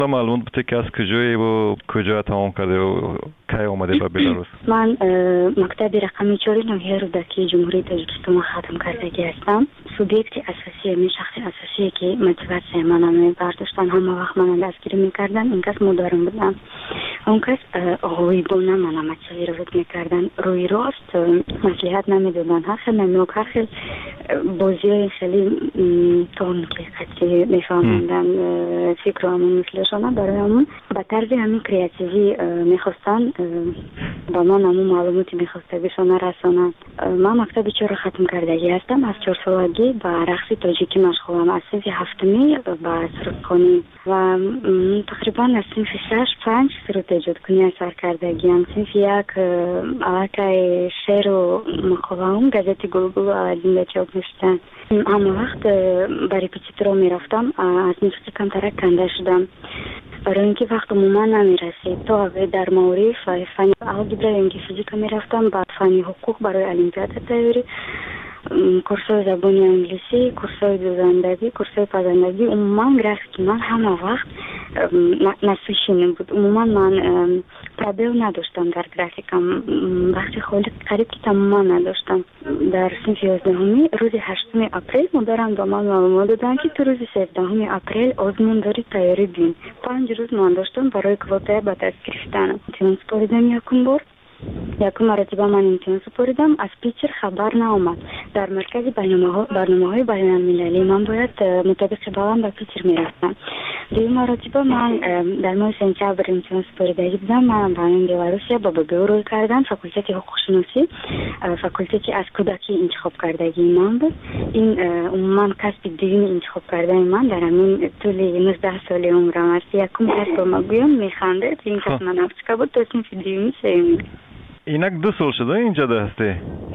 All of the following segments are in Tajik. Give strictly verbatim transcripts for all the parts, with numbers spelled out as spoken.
و معلومات بده که از کجایی و کجا تمام کرده و کی اومده به بلاروس؟ من مکتب رقم چهار ناحیه رودکی جمهوری تاجیکستان ختم کردگی هستم. سوبیکت اساسی می شخص اساسی که موتیواسیون منو برداشتن همه وقت منو دستگیر میکردن این کس مدارم بودم. اون کس غیبانه منو متسویت میکردن، روی راست مصلحت نمیدادن، هر خیلی نمیوک هر خیلی بازی خیلی تونکی میفهمندن فکر همون مثلشانه برای همون به طرز همین کریاتیوی میخواستن با من همون معلوماتی میخواسته بشانه رسانن. من مکتب چهار ختم کردگی هستم. از چهار سالگی به رقص تاجیکی مشغولم، از صنف هفتمی به سرودخوانی و تقریبا از صنف شش پنج سرود ایجاد کنی سر کردگی هم. صنف یک علاقه شعر و مقاله هم گازت گلگل اولین چاپ میشتن. همه وقت برای پیچیترو میرفتم، از موسیقی کمترک کنده شدم برای اینکه وقت عموما نمیرسید. تا اوی در معارف فنی الگبرا اینکه فیزیک میرفتم، بعد فنی حقوق برای المپیاد تیاری، کورسای زبان انگلیسی، کورسای دوزندگی، کورسای پزندگی. عموما گرافیک من همه وقت نسوشینه بود. عموما من پرابل نداشتم در گرافیکم، وقتی خالی قریب که تماما نداشتم. در صنف یازدهمی روز هشتم اپریل مدرم با من معلومات دادن که تو روز سیزدهم اپریل آزمون داری تیاری بین. پنج روز من داشتم برای کوتاه به دست گرفتن. امتحان سپاریدم یکم بار، یکم مرتبه من امتحان سپاریدم، از پیچر خبر نامد. در مرکز برنامه‌های بین المللی من باید مطابق بابام به پیچر میرفتم. دیگه مرتبه من در ماه سپتامبر امتحان سپاریدگی بودم. من با این بلاروسیا با بگو روی کردم. فاکولته حقوق شناسی، فاکولته که از کودکی انتخاب کردگی من بود. این عموما کسب دیگه انتخاب کرده من در همین طول نوزده سال عمرم است. یکم کس با ما گویم میخنده این کس من افسکا بود تا صنف دیگه سیمی. اینک دو سال شده اینجا ده هستی؟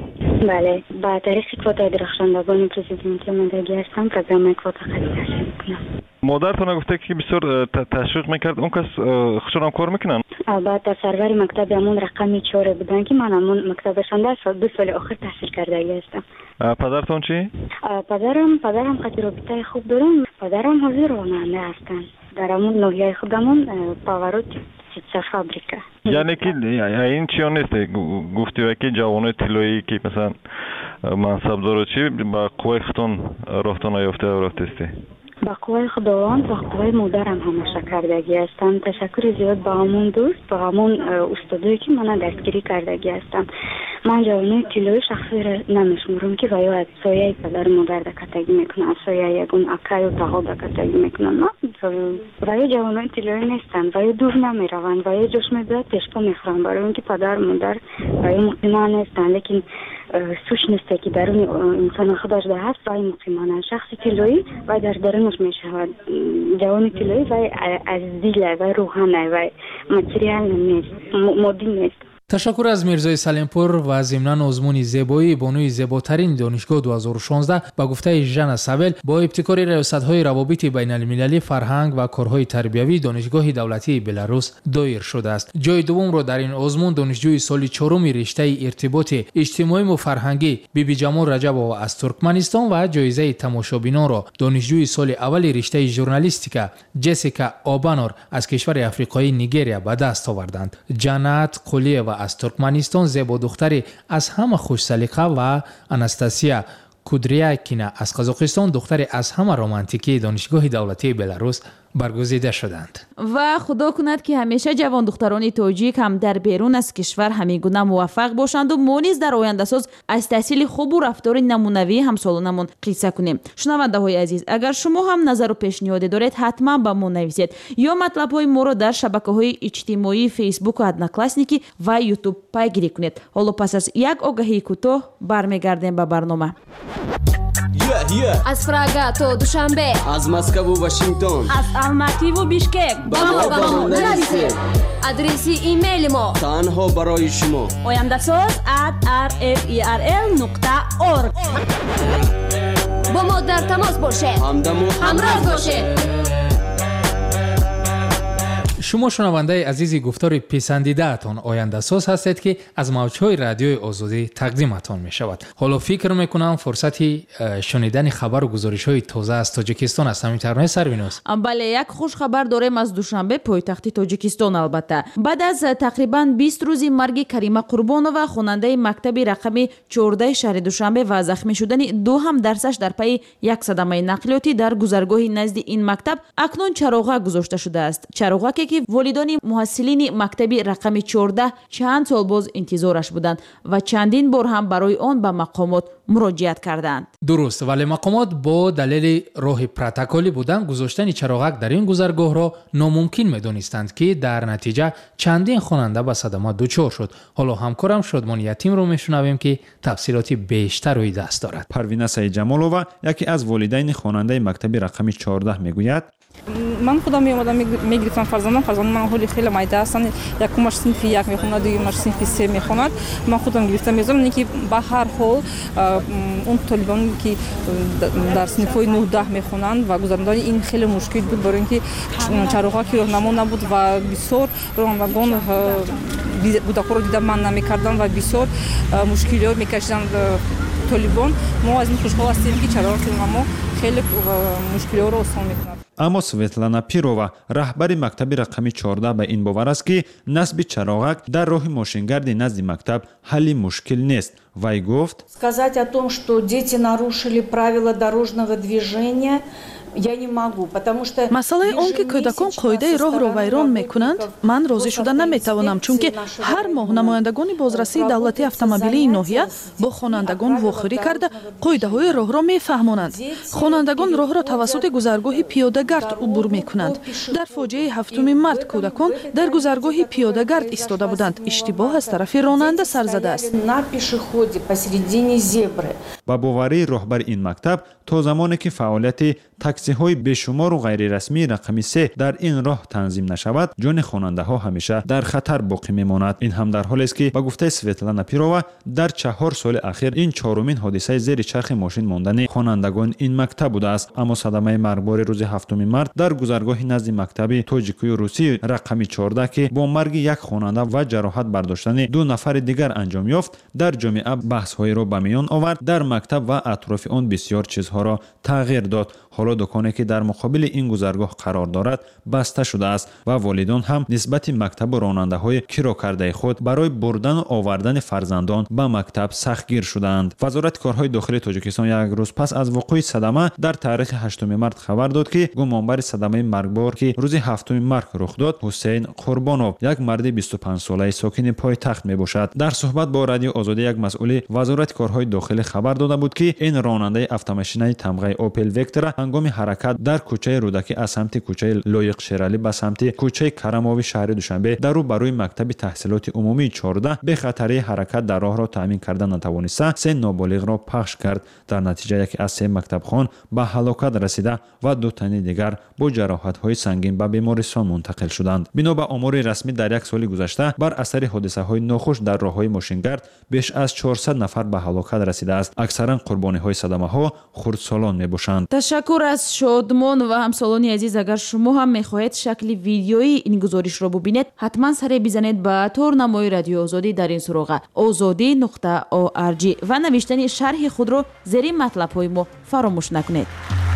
بله، با تاریخ کوتا درخشندگان پرزیدنتی آمادگی هستم. پروگرام کوتا خرید هستم میکنم. مادرتون گفته که بسیار تشویق میکرد، اون کس خودشون کار میکنن؟ بعد در سرور مکتب همون رقمی چهار بودن که من همون مکتبشان در سال دو سال آخر تحصیل کردگی هستم. پدرتون چی؟ پدرم پدرم خیلی رابطه خوب دارم. پدرم حاضر راننده هستن در همون ناحیه خودمون پاوروت چه فابریکا. یعنی که این چی نیست گفتی و که جوانای طلایی که مثلا منصب داره چی با قوای خودتون راهتون نیافته و رفتستی؟ با قوای خداوند و قوای مادرم همه کردگی هستم. تشکر زیاد با همون دوست، با همون استادایی که من دستگیری کردگی هستم. من جوانای طلایی شخصی را نمیشمرم که ویا از سایه پدر مادر دکتگی میکنن، از سایه یکون اکای و تاها دکتگی میکنن. نه ویا جوانای طلایی نیستن، ویا دور نمیروند، ویا جوش میداد پیشپا میخورن برای اینکه پدر مادر ویا مقیمان نیستن. لیکن سوش نیسته که درون انسان خودش ده هست وای مقیمانه. شخص طلایی وای در درونش میشود. جوان طلایی وای از دیل وای روحانه وای ماتریال نیست، مادی نیست. تشکر از میرزای سلیمپور و ضمن آزمون زیبایی بانوی زیباترین دانشگاه دو هزار و شانزده با گفته ژن سابل با ابتکار ریاست‌های روابط بین المللی، فرهنگ و کارهای تربیوی دانشگاه دولتی بلاروس دایر شده است. جای دوم را در این آزمون دانشجوی سال چهارم رشته ارتباط اجتماعی و فرهنگی بیبی جمال رجبova از ترکمنستان و جایزه تماشابینان را دانشجوی سال اول رشته ژورنالیستیکا جسیکا آبانور از کشور آفریقایی نیگریا به دست آوردند. جنت قلیه از ترکمنستان زیبا دختری از همه خوش سلیقه و اناستاسیا کودریاکینا از قزاقستان دختری از همه رمانتیکی دانشگاه دولتی بلاروس برگزیده شدند. و خدا کند که همیشه جوان دختران تاجیک هم در بیرون از کشور همیگونه موفق باشند و ما نیز در آینده ساز از تحصیل خوب و رفتار نمونوی همسالانمون قصه کنیم. شنونده های عزیز، اگر شما هم نظر و پیشنهادی دارید حتما با ما نویسید یا مطلب های ما را در شبکه های اجتماعی فیسبوک و ادناکلاسنیکی و یوتیوب پیگیری کنید. حالا پس از یک آگهی کوتاه برمیگردیم به برنامه. Yeah, yeah. از پراگا تا دوشنبه، از مسکو و واشنگتن، از الماتی و بیشکک با ما با ما نویسید. ادرسی ایمیل ما تنها برای شما oyandasaz at r f e r l نقطه org. با ما در تماس باشه، همدم و همراه باشه. شما شنونده عزیزی گفتار پسندیده‌تان آینده‌ساز هستید که از موج‌های رادیوی آزادی تقدیمتان می‌شود. حالا فکر می‌کنم فرصتی شنیدن خبر و گزارش‌های تازه از تاجیکستان است. همینطور سروینوس؟ بله، یک خوش خبر داریم از دوشنبه پایتخت تاجیکستان. البته بعد از تقریباً بیست روزی مرگ کریمه قربانова خواننده مکتب رقمی چهارده شهر دوشنبه و زخمی شدن دو هم درسش در پی یک صدمه نقلیاتی در گذرگاهی نزد این مکتب اکنون چراغک گذاشته شده است. چراغکی که والدان محصلین مکتب رقمی چهارده چند سال باز انتظارش بودند و چندین بار هم برای آن به مقامات مراجعت کردند. درست، ولی مقامات با دلیل راه پروتکلی بودن گذاشتن چراغک در این گذرگاه را ناممکن می‌دانستند که در نتیجه چندین خواننده به صدمات دچار شد. حالا همکارم شادمان یتیم رو میشنویم که تفصیلات بیشتر روی دست دارد. پروینه سعیدجمالова یکی از والدین خواننده مکتب رقمی چهارده میگوید: من خودم می اومدم میگرفتم فرزندم فرزندم من حالی خیلی مایده هستن، یکمش صنف یک میخوند دویمش صنف سه میخوند. من خودم گرفتم میذارم اینکه به هر حال اون طالبانی که در صنف‌های نه ده میخونند و گذراندن این خیلی مشکل بود، برای اینکه چراغکی راهنما نبود و بسیار رانندگان کودکان رو دیدم من نمیکردن و بسیار مشکلات میکشیدند طالبان. ما از این خوشحال هستیم که چراغ راهنما خیلی مشکلات رو آسان میکند. اما سویتلانا پیرова رهبر مکتب رقمی چهارده به این باور است که نصب چراغک در راه ماشینگرد نزد مکتب حل مشکل نیست. وی گفت: сказать о том, что дети нарушили правила дорожного движения я не могу, потому что مسئله اون که کودکان قاعده راه را ویران میکنند من راضی شدن نمیتوانم، چون که هر ماه نمایندگان بازرسی دولتی اتومبیلی ناحیه با خوانندگان واخوری کرده قاعده های راه را میفهمانند. خوانندگان راه را توسط گذرگاه پیاده‌گرد عبور میکنند. در فاجعه هفتم مارس کودکان در گذرگاه پیاده‌گرد ایستاده بودند. اشتباه از طرف راننده سر زده است. با باوری رهبر این مکتب تا زمانی که فعالیت تاکسی های بیشمار و غیر رسمی رقمی سه در این راه تنظیم نشود، جان خواننده ها همیشه در خطر باقی میماند. این هم در حالی است که با گفته سویتلانا پیرova در چهار سال اخیر این چهارمین حادثه زیر چرخ ماشین ماندن خوانندگان این مکتب بوده است. اما صدمه مرگبار روز هفتم مارس در گذرگاه نزد مکتب تاجیکی روسی رقمی چهارده که با مرگ یک خواننده و جراحت برداشتن دو نفر دیگر انجام یافت، در جامعه بحث های را به میان آورد. در مکتب و اطراف آن بسیار چیزها را تغییر داد. حالا دکانی که در مقابل این گذرگاه قرار دارد بسته شده است و والدان هم نسبت مکتب و راننده های کرا کرده خود برای بردن و آوردن فرزندان به مکتب سختگیر شدند. وزارت کارهای داخلی تاجیکستان یک روز پس از وقوع صدمه در تاریخ هشتم مارس خبر داد که گمانبر صدمه مرگبار که روز هفتم مارس رخ داد حسین قربانوف یک مرد بیست و پنج ساله ساکن پایتخت می باشد. در صحبت با رادیو آزادی یک مسئول وزارت کارهای داخلی خبر داده بود که این راننده اتومبیل تمغه اوپل وکتور هنگام حرکت در کوچه رودکی از سمت کوچه لایق شیرالی به سمت کوچه کرماوی شهر دوشنبه در رو برای مکتب تحصیلات عمومی چهارده به خطر حرکت در راه را تامین کردن نتوانسته سه نابالغ را پخش کرد. در نتیجه یکی از سه مکتب خوان به هلاکت رسیده و دو تن دیگر با جراحت های سنگین به بیمارستان منتقل شدند. بنا به آمار رسمی در یک سال گذشته بر اثر حادثه های ناخوش در راه های ماشینگرد بیش از چهارصد نفر به هلاکت رسیده است. اکثرا قربانی های صدمه ها خردسالان می باشند. تشکر از شادمان و همسالانی عزیز. اگر شما هم میخواهید شکل ویدیویی این گزارش را ببینید حتما سر بزنید به تورنمای رادیو آزادی در این سراغ آزادی نقطه او آر جی و نوشتن شرح خود را زیر مطلب های ما فراموش نکنید.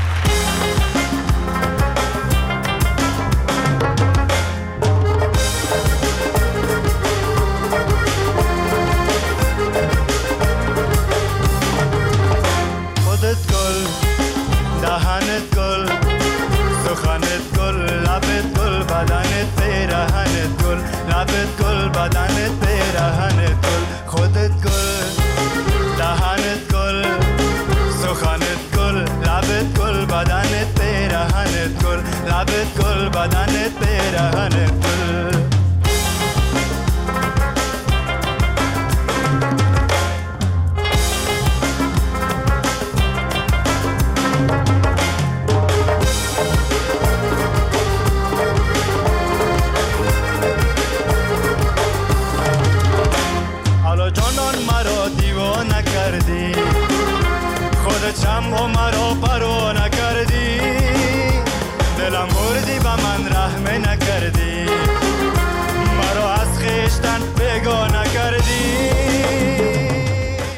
بدنت پیرهنت گل حالا جانان مرا دیوانه کردی، خودت شم و مرا پروانه کردی، دلم بردی و من رحم نکردی.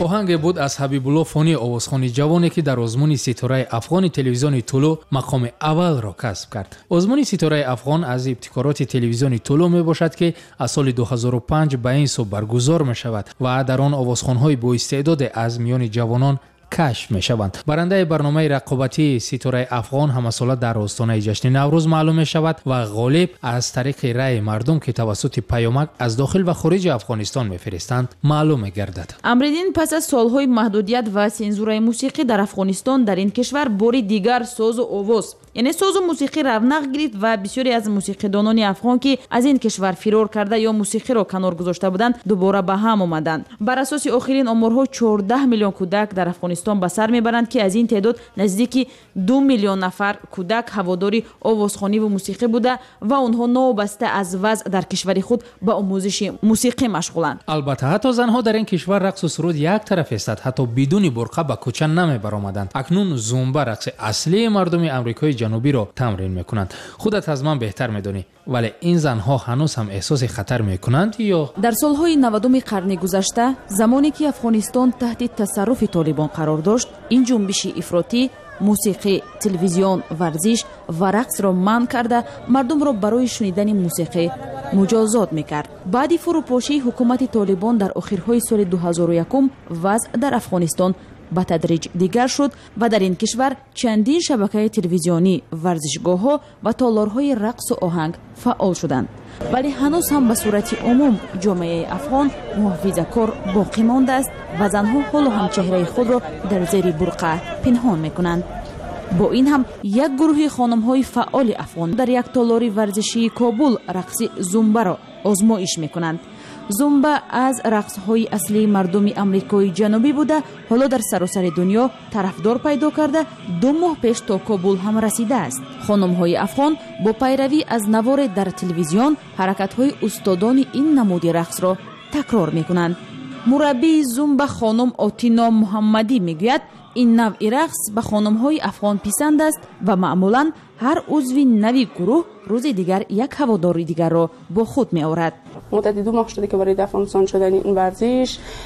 оҳанге буд аз ҳабибулло фони овозхони ҷавоне ки дар озмуни ситораи афғони телевизиони тулу мақоми аввалро касб кард. озмуни ситораи афғон аз ибтикороти телевизиони тулу мебошад ки аз соли ду ҳазору панҷ ба ин су баргузор мешавад ва дар он овозхонҳои боистеъдоде аз миёни ҷавонон кашф мешаванд. барандаи барномаи рақобатии ситораи афғон ҳамасола дар остонаи ҷашни наврӯз маълум мешавад ва ғолиб аз тариқи раъи мардум ки тавассути паёмак аз дохил ва хориҷи афғонистон мефиристанд маълум мегардад. амридин пас аз солҳои маҳдудият ва сензураи мусиқӣ дар афғонистон дар ин кишвар бори дигар созу овоз яъне созу мусиқӣ равнақ гирифт ва бисёре аз мусиқидонони афғон ки аз ин кишвар фирор карда ё мусиқиро канор гузошта буданд дубора ба ҳам омаданд. бар асоси охирин оморҳо чордаҳ миллион кӯдак дар афғонистон ба сар мебаранд ки аз ин теъдод наздики ду миллион нафар кӯдак ҳаводори овозхониву мусиқӣ буда ва онҳо новобаста аз вазъ дар кишвари худ ба омӯзиши мусиқӣ машғуланд. албатта ҳатто занҳо дар ин кишвар рақсу суруд як тараф естад, ҳатто бидуни бурқа ба кӯча намебаромаданд. акнун зумба рақси аслии мардуми амрикои ҷанубиро тамрин мекунанд. худат аз ман беҳтар медонӣ, вале ин занҳо ҳанӯз ҳам эҳсоси хатар мекунанд ё? дар солҳои навадуми қарни гузашта замоне ки афғонистон таҳти тасарруфи толибон қарор дошт, ин ҷунбиши ифротӣ мусиқӣ, телевизион, варзиш ва рақсро манъ карда мардумро барои шунидани мусиқӣ муҷозот мекард. баъди фурӯпошии ҳукумати толибон дар охирҳои соли ду ҳазору якум вазъ дар афғонистон ба тадриҷ дигар шуд ва дар ин кишвар чандин шабакаи телевизионӣ, варзишгоҳҳо ва толорҳои рақсу оҳанг фаъол шуданд. вале ҳанӯз ҳам ба сурати умум ҷомеаи афғон муҳофизакор боқӣ мондааст ва занҳо ҳоло ҳам чеҳраи худро дар зери бурқа пинҳон мекунанд. бо ин ҳам як гурӯҳи хонумҳои фаъоли афғон дар як толори варзишии кобул рақси зумбаро озмоиш мекунанд. зумба аз рақсҳои аслии мардуми амрикои ҷанубӣ буда ҳоло дар саросари дунё тарафдор пайдо карда ду моҳ пеш то кобул ҳам расидааст. хонумҳои афғон бо пайравӣ аз наворе дар телевизион ҳаракатҳои устодони ин намуди рақсро такрор мекунанд. мураббии зумба хонум отино муҳаммадӣ мегӯяд, ин навъи рақс ба хонумҳои афғон писанд аст ва маъмулан ҳар узви нави гурӯҳ рӯзи дигар як ҳаводори дигарро бо худ меорад. مدت دو ماه شده که وارد افغانستان شدن این ورزش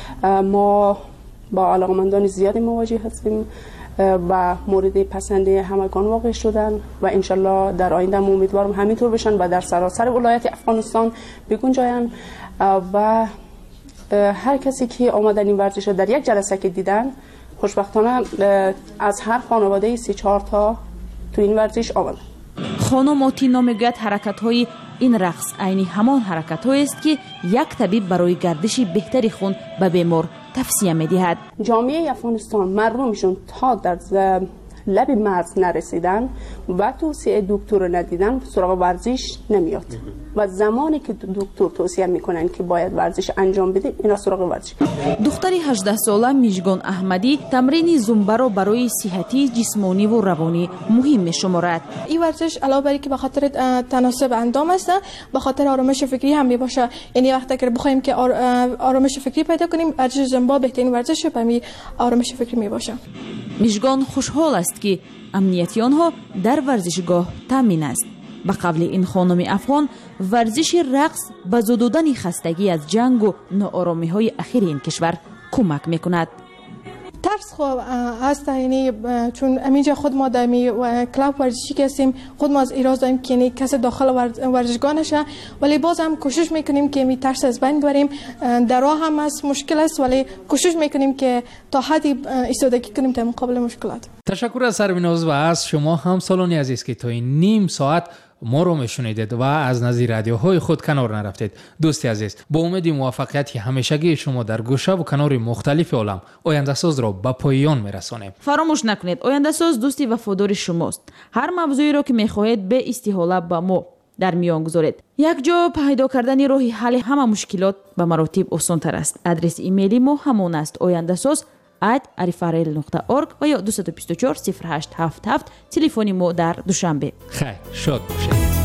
ما با علاقمندان زیادی مواجه هستیم و مورد پسنده همگان واقع شدن و انشالله در آینده امیدوارم همینطور بشن و در سراسر ولایت افغانستان بگنجاین و هر کسی که آمدن این ورزش رو در یک جلسه که دیدن خوشبختانه از هر خانواده سی چهار تا تو این ورزش آمدن. خانم آتینا میگوید حرکت‌های این رقص عینی همان حرکت‌هایی است که یک طبیب برای گردش بهتری خون به بیمار توصیه می‌دهد. جامعه افغانستان مردمشون تا در لب مرز نرسیدن و توصیه دکتر رو ندیدن سراغ ورزش نمیاد و زمانی که دکتر توصیه میکنن که باید ورزش انجام بدید اینا سراغ ورزش. دختری هجده ساله میژگان احمدی تمرین زومبا را برای صحتی جسمانی و روانی مهم میشمارد. این ورزش علاوه بر اینکه به خاطر تناسب اندام است، به خاطر آرامش فکری هم میباشه. یعنی وقتی که بخوایم که آرامش فکری پیدا کنیم، ورزش زومبا بهترین ورزش برای آرامش فکری میباشه. میژگان خوشحال است که امنیتی آنها در ورزشگاه تامین است. به قول این خانم افغان، ورزش رقص به زدودن خستگی از جنگ و ناآرامی های اخیر این کشور کمک میکند. ترس خوب است، یعنی چون همینجا خود ما در می کلاب ورزشی که هستیم، خود ما از ایراز داریم که یعنی کسی داخل ورزشگاه نشه، ولی باز هم کوشش میکنیم که می ترس از بین ببریم. در راه هم از مشکل است، ولی کوشش میکنیم که تا حدی ایستادگی کنیم در مقابل مشکلات. تشکر از سربیناز و از شما همسالانی عزیز که تا این نیم ساعت ما رو میشنیدید و از نظیر رادیوهای خود کنار نرفتید. دوستی عزیز، با امید موفقیت همیشگی شما در گوشه و کنار مختلف عالم آینده ساز را به پایان میرسانیم. فراموش نکنید آینده ساز دوستی وفادار شماست. هر موضوعی را که میخواهید به استحاله با ما در میان گذارید. یک جا پیدا کردن راه حل همه مشکلات به مراتب آسان تر است. آدرس ایمیلی ما همون است: آینده ساز ات arifarel نقطه org و یا دو بیست و چهار صفر هشت هفت هفت. تلفن ما در دوشنبه. خیر، شاد باشید.